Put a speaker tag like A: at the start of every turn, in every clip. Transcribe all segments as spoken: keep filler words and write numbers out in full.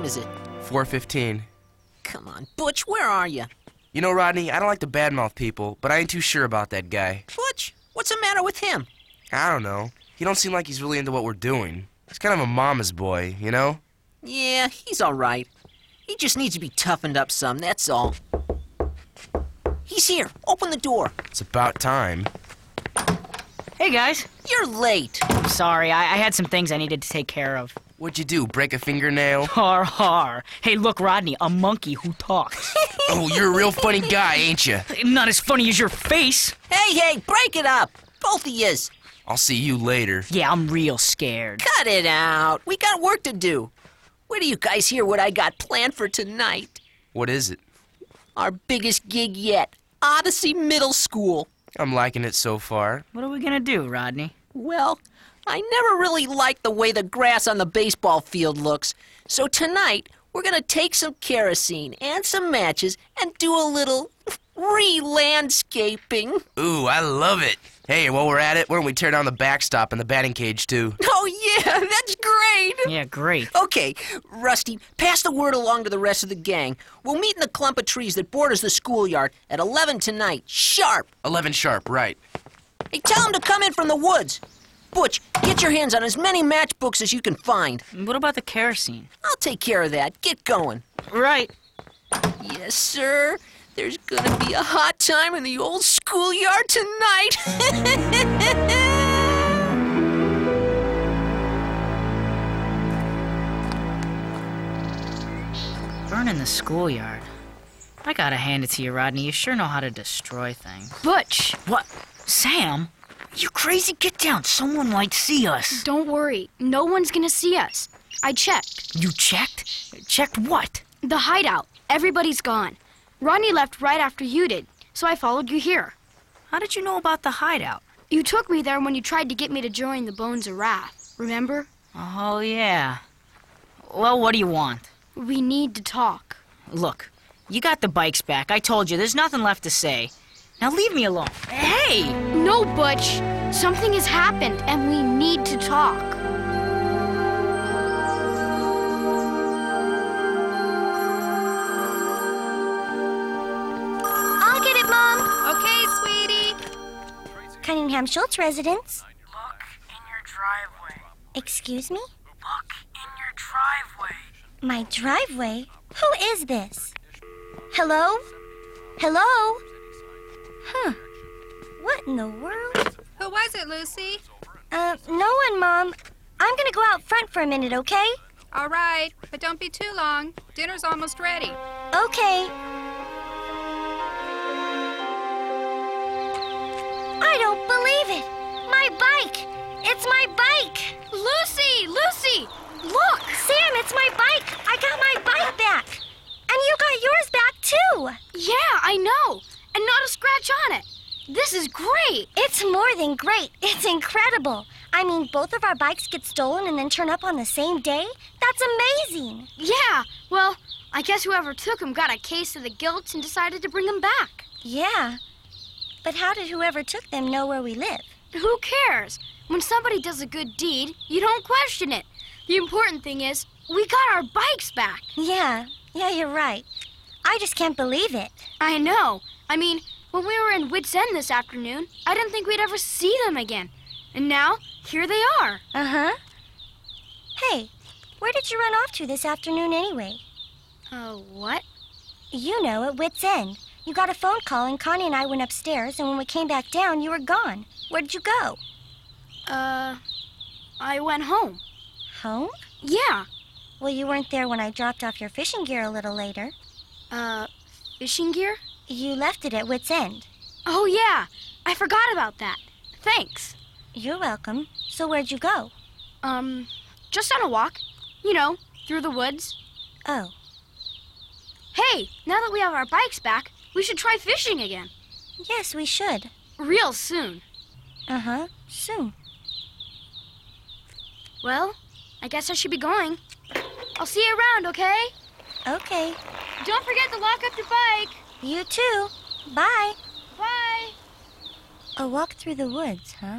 A: is it?
B: four fifteen.
A: Come on, Butch, where are you?
B: You know, Rodney, I don't like to badmouth people, but I ain't too sure about that guy.
A: Butch, what's the matter with him?
B: I don't know. He don't seem like he's really into what we're doing. He's kind of a mama's boy, you know?
A: Yeah, he's all right. He just needs to be toughened up some, that's all. He's here. Open the door.
B: It's about time.
C: Hey, guys.
A: You're late.
C: I'm sorry. I, I had some things I needed to take care of.
B: What'd you do, break a fingernail?
C: Har har. Hey, look, Rodney, a monkey who talks.
B: Oh, you're a real funny guy, ain't you?
C: Not as funny as your face.
A: Hey, hey, break it up. Both of yous.
B: I'll see you later.
C: Yeah, I'm real scared.
A: Cut it out. We got work to do. Wait till you guys hear what I got planned for tonight.
B: What is it?
A: Our biggest gig yet. Odyssey Middle School.
B: I'm liking it so far.
C: What are we gonna do, Rodney?
A: Well, I never really liked the way the grass on the baseball field looks. So tonight, we're gonna take some kerosene and some matches and do a little re-landscaping.
B: Ooh, I love it. Hey, while we're at it, why don't we tear down the backstop and the batting cage, too?
A: Oh, yeah, that's great.
C: Yeah, great.
A: Okay, Rusty, pass the word along to the rest of the gang. We'll meet in the clump of trees that borders the schoolyard at eleven tonight, sharp.
B: eleven sharp, right.
A: Hey, tell them to come in from the woods. Butch, get your hands on as many matchbooks as you can find.
C: What about the kerosene?
A: I'll take care of that. Get going.
C: Right.
A: Yes, sir. There's gonna be a hot time in the old schoolyard tonight.
C: Burning the schoolyard. I gotta hand it to you, Rodney. You sure know how to destroy things.
D: Butch!
C: What? Sam? You crazy? Get down. Someone might see us.
D: Don't worry. No one's gonna see us. I checked.
C: You checked? Checked what?
D: The hideout. Everybody's gone. Rodney left right after you did, so I followed you here.
C: How did you know about the hideout?
D: You took me there when you tried to get me to join the Bones of Wrath, remember?
C: Oh, yeah. Well, what do you want?
D: We need to talk.
C: Look, you got the bikes back. I told you, there's nothing left to say. Now leave me alone. Hey!
D: No, Butch. Something has happened, and we need to talk.
E: I'll get it, Mom.
F: Okay, sweetie.
E: Cunningham Schultz residence.
G: Look in your driveway.
E: Excuse me?
G: Look in your driveway.
E: My driveway? Who is this? Hello? Hello? Huh. What in the world?
F: Who was it, Lucy?
E: Uh, no one, Mom. I'm gonna go out front for a minute, okay?
F: All right, but don't be too long. Dinner's almost ready.
E: Okay. I don't believe it! My bike! It's my bike!
D: Lucy! Lucy! Look!
E: Sam, it's my bike! I got my bike back! And you got yours back, too!
D: Yeah, I know! And not a scratch on it! This is great!
E: It's more than great. It's incredible. I mean, both of our bikes get stolen and then turn up on the same day? That's amazing!
D: Yeah, well, I guess whoever took them got a case of the guilt and decided to bring them back.
E: Yeah. But how did whoever took them know where we live?
D: Who cares? When somebody does a good deed, you don't question it. The important thing is, we got our bikes back.
E: Yeah, yeah, you're right. I just can't believe it.
D: I know. I mean, when we were in Wits End this afternoon, I didn't think we'd ever see them again. And now, here they are.
E: Uh-huh. Hey, where did you run off to this afternoon anyway?
D: Uh, what?
E: You know, at Wits End. You got a phone call and Connie and I went upstairs, and when we came back down, you were gone. Where'd you go?
D: Uh, I went home.
E: Home?
D: Yeah.
E: Well, you weren't there when I dropped off your fishing gear a little later.
D: Uh, fishing gear?
E: You left it at Wits End.
D: Oh, yeah. I forgot about that. Thanks.
E: You're welcome. So where'd you go?
D: Um, just on a walk. You know, through the woods.
E: Oh.
D: Hey, now that we have our bikes back, we should try fishing again.
E: Yes, we should.
D: Real soon.
E: Uh-huh. Soon.
D: Well, I guess I should be going. I'll see you around, okay?
E: Okay.
D: Don't forget to lock up your bike.
E: You too. Bye.
D: Bye.
E: A walk through the woods, huh?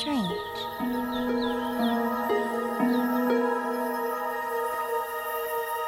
E: Strange.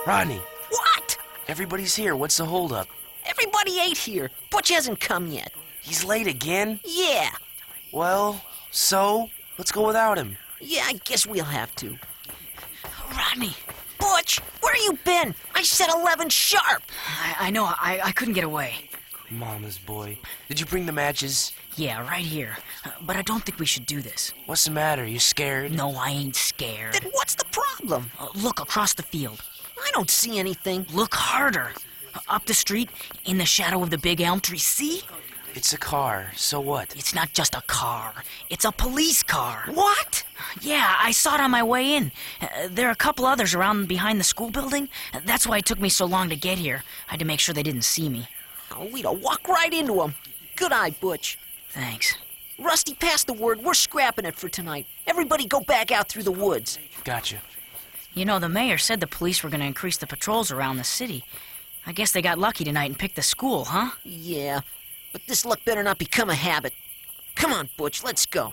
B: Rodney,
A: What?
B: everybody's here. What's the holdup?
A: Everybody ate here. Butch hasn't come yet.
B: He's late again?
A: Yeah.
B: Well, so? Let's go without him.
A: Yeah, I guess we'll have to. Rodney. Butch, where you been? I said eleven sharp.
C: I, I know, I, I couldn't get away.
B: Mama's boy. Did you bring the matches?
C: Yeah, right here. Uh, but I don't think we should do this.
B: What's the matter? You scared?
C: No, I ain't scared.
A: Then what's the problem?
C: Uh, look across the field.
A: I don't see anything.
C: Look harder. Uh, up the street, in the shadow of the big elm tree. See?
B: It's a car. So what?
C: It's not just a car. It's a police car.
A: What?
C: Yeah, I saw it on my way in. Uh, there are a couple others around behind the school building. Uh, that's why it took me so long to get here. I had to make sure they didn't see me.
A: Oh, we'd have walked right into him. Good eye, Butch.
C: Thanks.
A: Rusty, pass the word. We're scrapping it for tonight. Everybody go back out through the woods.
B: Gotcha.
C: You know, the mayor said the police were going to increase the patrols around the city. I guess they got lucky tonight and picked the school, huh?
A: Yeah, but this luck better not become a habit. Come on, Butch, let's go.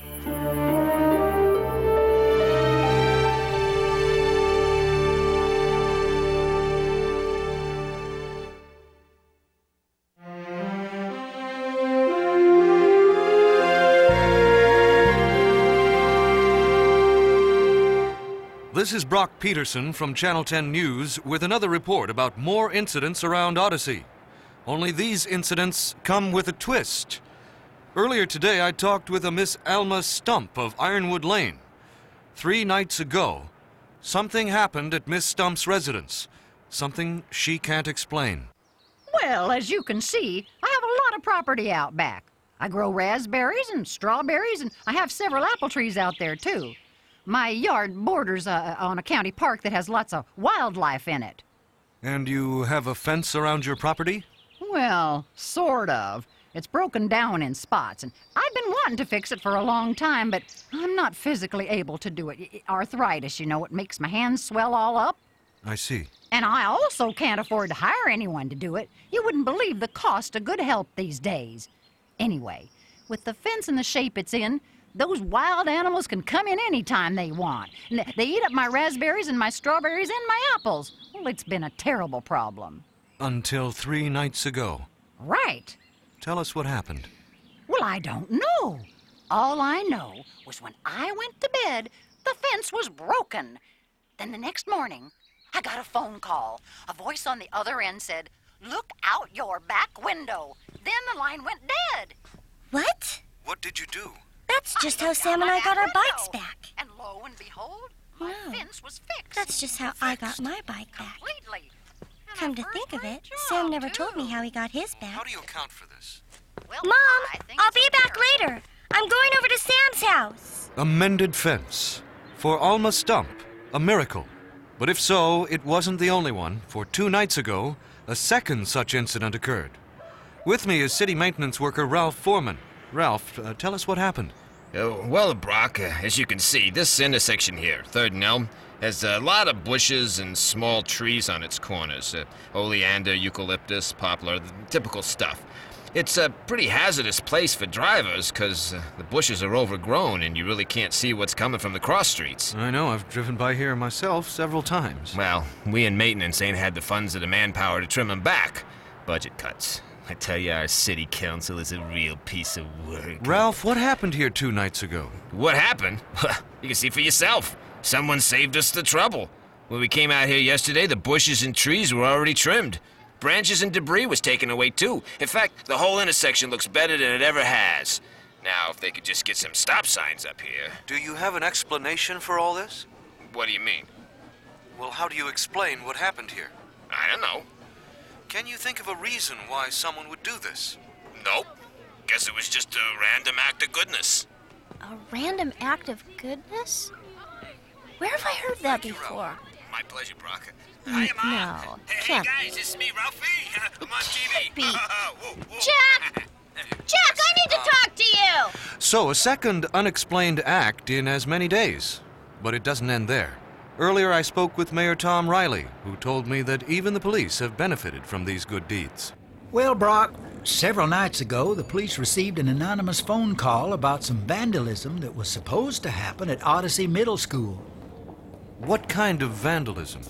H: This is Brock Peterson from Channel ten News with another report about more incidents around Odyssey. Only these incidents come with a twist. Earlier today, I talked with a Miss Alma Stump of Ironwood Lane. Three nights ago, something happened at Miss Stump's residence. Something she can't explain.
I: Well, as you can see, I have a lot of property out back. I grow raspberries and strawberries, and I have several apple trees out there, too. My yard borders uh, on a county park that has lots of wildlife in it.
H: And you have a fence around your property?
I: Well, sort of. It's broken down in spots, and I've been wanting to fix it for a long time, but I'm not physically able to do it. Arthritis, you know, it makes my hands swell all up.
H: I see.
I: And I also can't afford to hire anyone to do it. You wouldn't believe the cost of good help these days. Anyway, with the fence in the shape it's in, those wild animals can come in any time they want. And they eat up my raspberries and my strawberries and my apples. Well, it's been a terrible problem.
H: Until three nights ago.
I: Right.
H: Tell us what happened.
I: Well, I don't know. All I know was when I went to bed, the fence was broken. Then the next morning, I got a phone call. A voice on the other end said, "Look out your back window." Then the line went dead.
E: What?
H: What did you do?
E: That's just how Sam and I got our bikes back.
I: And lo and behold, my
E: Wow.
I: fence was fixed.
E: That's just how I got my bike back.
I: Completely. And
E: Come
I: a
E: to think of it,
I: first-rate
E: Sam
I: job,
E: never told me
I: too.
E: how he got his
H: How
E: back.
H: do you account for this?
I: Well,
E: Mom,
I: I think
E: I'll
I: it's
E: be
I: a
E: back
I: miracle.
E: later. I'm going over to Sam's house.
H: A mended fence. For Alma Stump, a miracle. But if so, it wasn't the only one, for two nights ago, a second such incident occurred. With me is city maintenance worker Ralph Foreman. Ralph, uh, tell us what happened.
J: Uh, well, Brock, uh, as you can see, this intersection here, Third and Elm, has a lot of bushes and small trees on its corners. Uh, oleander, eucalyptus, poplar, the typical stuff. It's a pretty hazardous place for drivers because uh, the bushes are overgrown and you really can't see what's coming from the cross streets.
H: I know, I've driven by here myself several times.
J: Well, we in maintenance ain't had the funds or the manpower to trim them back. Budget cuts. I tell you, our city council is a real piece of work.
H: Ralph, what happened here two nights ago?
J: What happened? You can see for yourself. Someone saved us the trouble. When we came out here yesterday, the bushes and trees were already trimmed. Branches and debris was taken away, too. In fact, the whole intersection looks better than it ever has. Now, if they could just get some stop signs up here.
H: Do you have an explanation for all this?
J: What do you mean?
H: Well, how do you explain what happened here?
J: I don't know.
H: Can you think of a reason why someone would do this?
J: Nope. Guess it was just a random act of goodness.
E: A random act of goodness? Where have I heard that before?
J: My pleasure, Brock.
E: N-
J: Hi, Ma.
E: no,
J: Hey,
E: can't
J: guys, it's me, Ralphie. I'm on T V.
E: Can't be.
J: Whoa, whoa.
E: Jack! Jack, I need to talk to you!
H: So, a second unexplained act in as many days. But it doesn't end there. Earlier, I spoke with Mayor Tom Riley, who told me that even the police have benefited from these good deeds.
K: Well, Brock, several nights ago, the police received an anonymous phone call about some vandalism that was supposed to happen at Odyssey Middle School.
H: What kind of vandalism?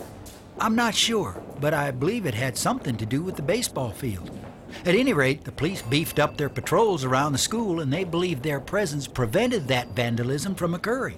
K: I'm not sure, but I believe it had something to do with the baseball field. At any rate, the police beefed up their patrols around the school, and they believe their presence prevented that vandalism from occurring.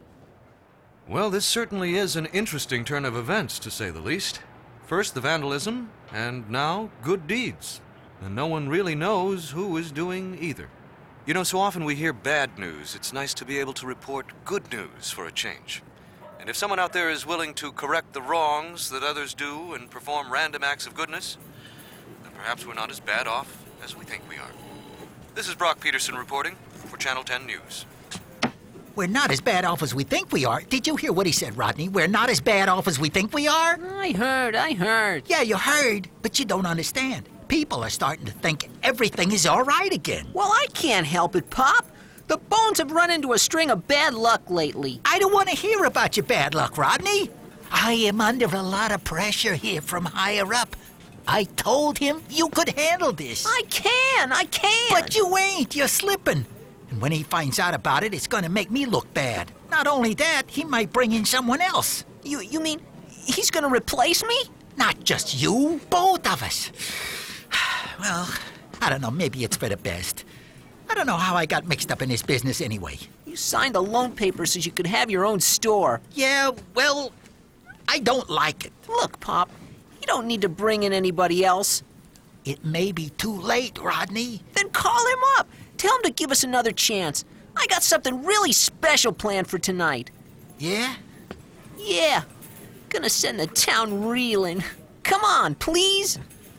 H: Well, this certainly is an interesting turn of events, to say the least. First the vandalism, and now good deeds. And no one really knows who is doing either. You know, so often we hear bad news. It's nice to be able to report good news for a change. And if someone out there is willing to correct the wrongs that others do and perform random acts of goodness, then perhaps we're not as bad off as we think we are. This is Brock Peterson reporting for Channel ten News.
K: We're not as bad off as we think we are. Did you hear what he said, Rodney? We're not as bad off as we think we are?
A: I heard, I heard.
K: Yeah, you heard, but you don't understand. People are starting to think everything is all right again.
A: Well, I can't help it, Pop. The Bones have run into a string of bad luck lately.
K: I don't want to hear about your bad luck, Rodney. I am under a lot of pressure here from higher up. I told him you could handle this.
A: I can, I can.
K: But you ain't. You're slipping. And when he finds out about it, it's going to make me look bad. Not only that, he might bring in someone else.
A: You you mean he's going to replace me?
K: Not just you, both of us. Well, I don't know, maybe it's for the best. I don't know how I got mixed up in this business anyway.
A: You signed the loan papers so you could have your own store.
K: Yeah, well, I don't like it.
A: Look, Pop, you don't need to bring in anybody else.
K: It may be too late, Rodney.
A: Then call him up. Tell him to give us another chance. I got something really special planned for tonight.
K: Yeah?
A: Yeah. Gonna send the town reeling. Come on, please.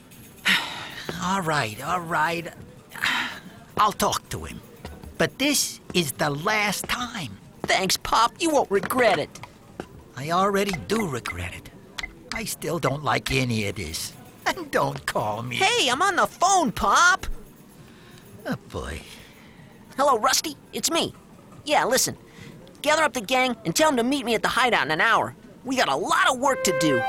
K: All right, all right. I'll talk to him. But this is the last time.
A: Thanks, Pop. You won't regret it.
K: I already do regret it. I still don't like any of this. And don't call me.
A: Hey, I'm on the phone, Pop.
K: Oh, boy.
A: Hello, Rusty. It's me. Yeah, listen. Gather up the gang and tell them to meet me at the hideout in an hour. We got a lot of work to do.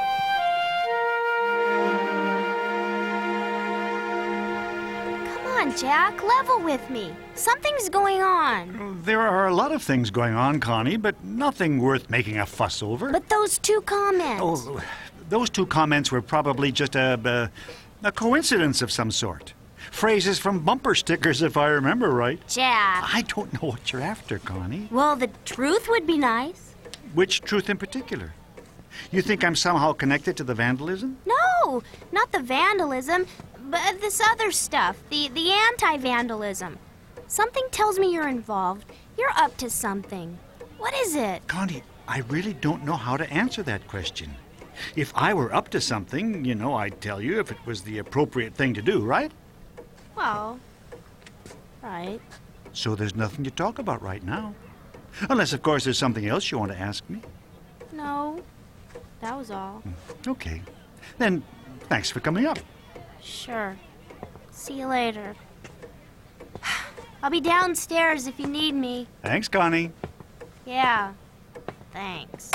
E: Come on, Jack. Level with me. Something's going on.
L: There are a lot of things going on, Connie, but nothing worth making a fuss over.
E: But those two comments.
L: Oh, those two comments were probably just a, a, a coincidence of some sort. Phrases from bumper stickers, if I remember right.
E: Jack.
L: I don't know what you're after, Connie.
E: Well, the truth would be nice.
L: Which truth in particular? You think I'm somehow connected to the vandalism?
E: No, not the vandalism, but this other stuff, the, the anti-vandalism. Something tells me you're involved. You're up to something. What is it?
L: Connie, I really don't know how to answer that question. If I were up to something, you know, I'd tell you if it was the appropriate thing to do, right?
E: Well, right.
L: So there's nothing to talk about right now. Unless, of course, there's something else you want to ask me.
E: No, that was all.
L: Okay. Then, thanks for coming up.
E: Sure. See you later. I'll be downstairs if you need me.
L: Thanks, Connie.
E: Yeah, thanks.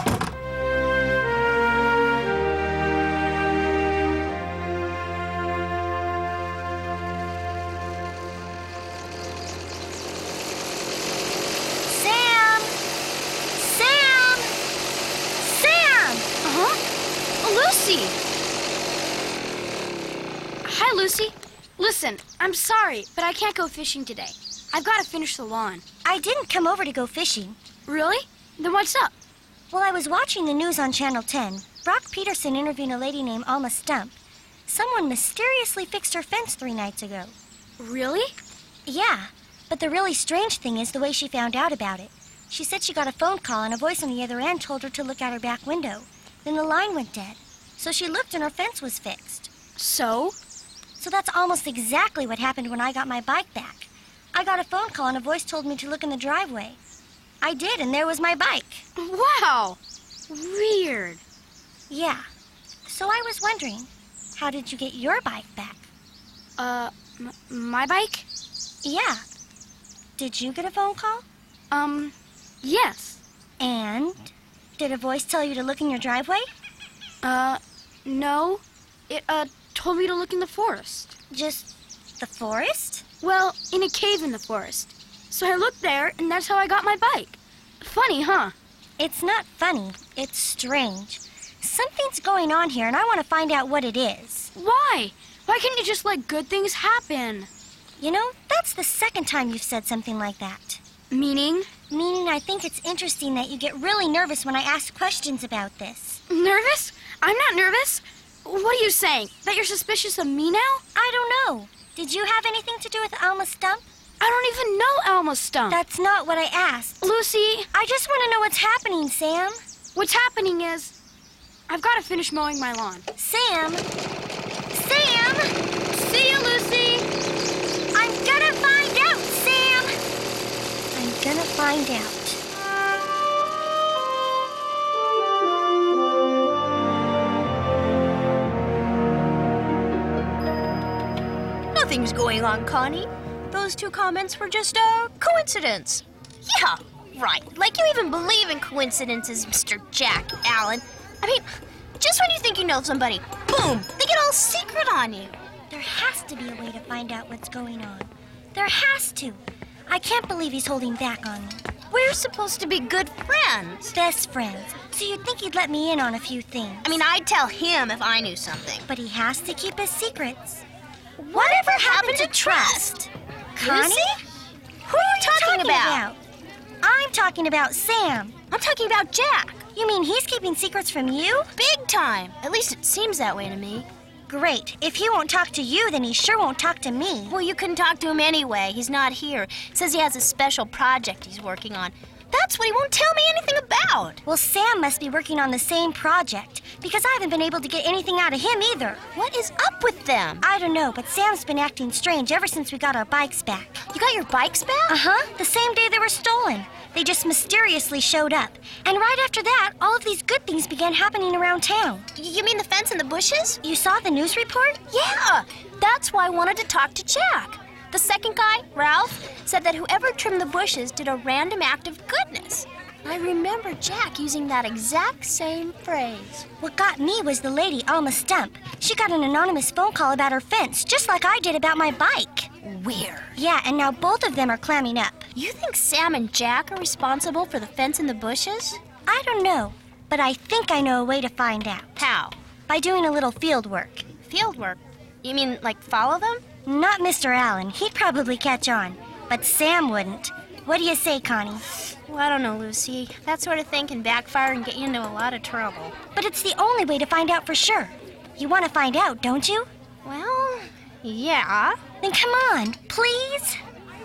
D: Lucy! Hi, Lucy. Listen, I'm sorry, but I can't go fishing today. I've got to finish the lawn.
E: I didn't come over to go fishing.
D: Really? Then what's up?
E: Well, I was watching the news on Channel ten. Brock Peterson interviewed a lady named Alma Stump. Someone mysteriously fixed her fence three nights ago.
D: Really?
E: Yeah, but the really strange thing is the way she found out about it. She said she got a phone call and a voice on the other end told her to look out her back window. Then the line went dead. So she looked and her fence was fixed.
D: So?
E: So that's almost exactly what happened when I got my bike back. I got a phone call and a voice told me to look in the driveway. I did, and there was my bike.
D: Wow! Weird.
E: Yeah. So I was wondering, how did you get your bike back?
D: Uh, m- my bike?
E: Yeah. Did you get a phone call?
D: Um, yes.
E: And? Did a voice tell you to look in your driveway?
D: Uh, no. It, uh, told me to look in the forest.
E: Just the forest?
D: Well, in a cave in the forest. So I looked there, and that's how I got my bike. Funny, huh?
E: It's not funny. It's strange. Something's going on here, and I want to find out what it is.
D: Why? Why can't you just let good things happen?
E: You know, that's the second time you've said something like that.
D: Meaning?
E: Meaning I think it's interesting that you get really nervous when I ask questions about this.
D: Nervous? I'm not nervous. What are you saying? That you're suspicious of me now?
E: I don't know. Did you have anything to do with Alma Stump?
D: I don't even know Alma Stump.
E: That's not what I asked.
D: Lucy!
E: I just want to know what's happening, Sam.
D: What's happening is, I've got to finish mowing my lawn.
E: Sam! Sam!
D: See you, Lucy!
E: I'm gonna find out, Sam! I'm gonna find out.
M: Nothing's going on, Connie. Those two comments were just a coincidence.
N: Yeah, right. Like you even believe in coincidences, Mister Jack Allen. I mean, just when you think you know somebody, boom, they get all secret on you.
E: There has to be a way to find out what's going on. There has to. I can't believe he's holding back on me.
N: We're supposed to be good friends.
E: Best friends. So you'd think he'd let me in on a few things.
N: I mean, I'd tell him if I knew something.
E: But he has to keep his secrets.
N: Whatever happened to trust?
E: Connie?
N: Lucy? Who are you talking,
E: talking
N: about?
E: about? I'm talking about Sam.
N: I'm talking about Jack.
E: You mean he's keeping secrets from you?
N: Big time. At least it seems that way to me.
E: Great. If he won't talk to you, then he sure won't talk to me.
N: Well, you can talk to him anyway. He's not here. Says he has a special project he's working on. That's what he won't tell me anything about.
E: Well, Sam must be working on the same project, because I haven't been able to get anything out of him either.
N: What is up with them?
E: I don't know, but Sam's been acting strange ever since we got our bikes back.
N: You got your bikes back?
E: Uh-huh. The same day they were stolen. They just mysteriously showed up. And right after that, all of these good things began happening around town.
N: You mean the fence and the bushes?
E: You saw the news report?
N: Yeah. That's why I wanted to talk to Jack. The second guy, Ralph, said that whoever trimmed the bushes did a random act of goodness. I remember Jack using that exact same phrase.
E: What got me was the lady, Alma Stump. She got an anonymous phone call about her fence, just like I did about my bike.
N: Weird.
E: Yeah, and now both of them are clamming up.
N: You think Sam and Jack are responsible for the fence and the bushes?
E: I don't know, but I think I know a way to find out.
N: How?
E: By doing a little field work.
N: Field work? You mean like follow them?
E: Not Mister Allen. He'd probably catch on. But Sam wouldn't. What do you say, Connie?
N: Well, I don't know, Lucy. That sort of thing can backfire and get you into a lot of trouble.
E: But it's the only way to find out for sure. You want to find out, don't you?
N: Well, yeah.
E: Then come on, please.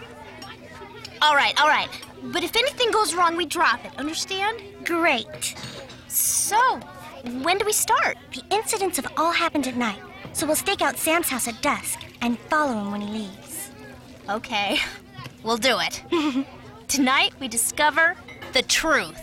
N: All right, all right. But if anything goes wrong, we drop it, understand?
E: Great.
N: So, when do we start?
E: The incidents have all happened at night. So we'll stake out Sam's house at dusk and follow him when he leaves.
N: Okay, we'll do it. Tonight we discover the truth.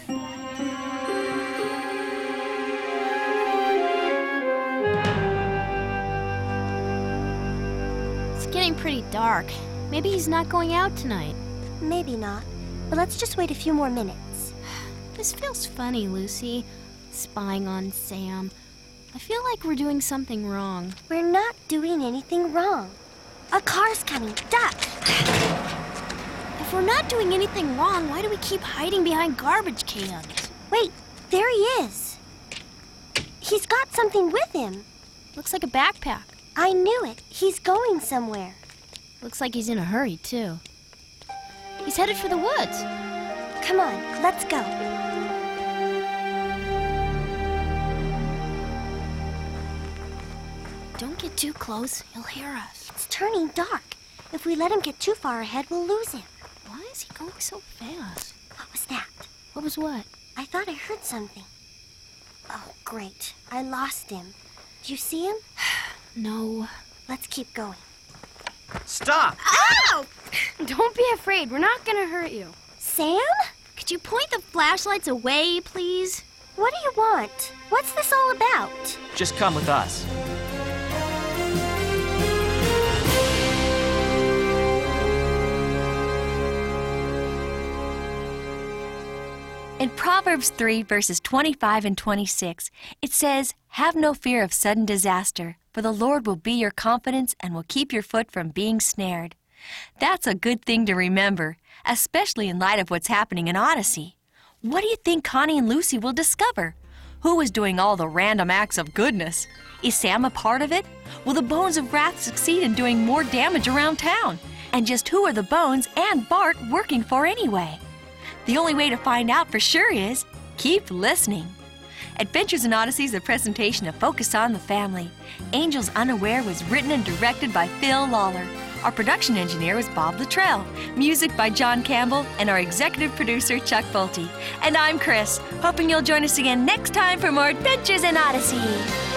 N: It's getting pretty dark. Maybe he's not going out tonight.
E: Maybe not. But let's just wait a few more minutes.
N: This feels funny, Lucy. Spying on Sam. I feel like we're doing something wrong.
E: We're not doing anything wrong. A car's coming. Duck!
N: If we're not doing anything wrong, why do we keep hiding behind garbage cans?
E: Wait, there he is. He's got something with him.
N: Looks like a backpack.
E: I knew it. He's going somewhere.
N: Looks like he's in a hurry, too. He's headed for the woods.
E: Come on, let's go.
N: Don't get too close. He'll hear us.
E: It's turning dark. If we let him get too far ahead, we'll lose him.
N: Why is he going so fast?
E: What was that?
N: What was what?
E: I thought I heard something. Oh, great. I lost him. Did you see him?
N: No.
E: Let's keep going.
B: Stop!
D: Ow! Don't be afraid. We're not gonna hurt you.
E: Sam?
N: Could you point the flashlights away, please?
E: What do you want? What's this all about?
O: Just come with us.
P: In Proverbs three, verses twenty-five and twenty-six, it says, "Have no fear of sudden disaster, for the Lord will be your confidence and will keep your foot from being snared." That's a good thing to remember, especially in light of what's happening in Odyssey. What do you think Connie and Lucy will discover? Who is doing all the random acts of goodness? Is Sam a part of it? Will the Bones of Wrath succeed in doing more damage around town? And just who are the Bones and Bart working for anyway? The only way to find out for sure is keep listening. Adventures in Odyssey is a presentation of Focus on the Family. Angels Unaware was written and directed by Phil Lawler. Our production engineer was Bob Luttrell. Music by John Campbell, and our executive producer, Chuck Bolte. And I'm Chris, hoping you'll join us again next time for more Adventures in Odyssey.